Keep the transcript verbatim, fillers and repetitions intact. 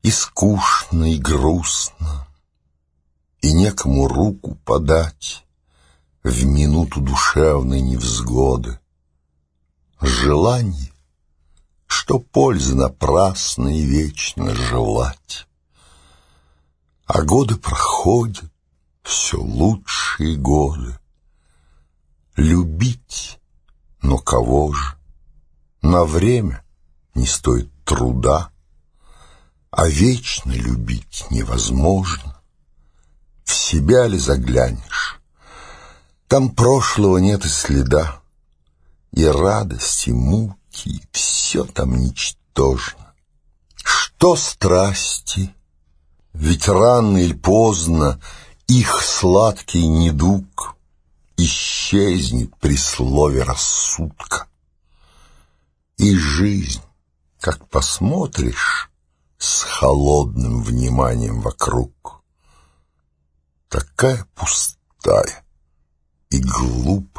И скучно, и грустно, и некому руку подать в минуту душевной невзгоды. Желание, что пользы напрасно и вечно желать. А годы проходят, все лучшие годы. Любить, но кого же? На время не стоит труда, а вечно любить невозможно. В себя ли заглянешь? Там прошлого нет и следа, и радость, и муки, все там ничтожно. Что страсти? Ведь рано или поздно их сладкий недуг исчезнет при слове рассудка. И жизнь, как посмотришь с холодным вниманием вокруг, такая пустая и глупая.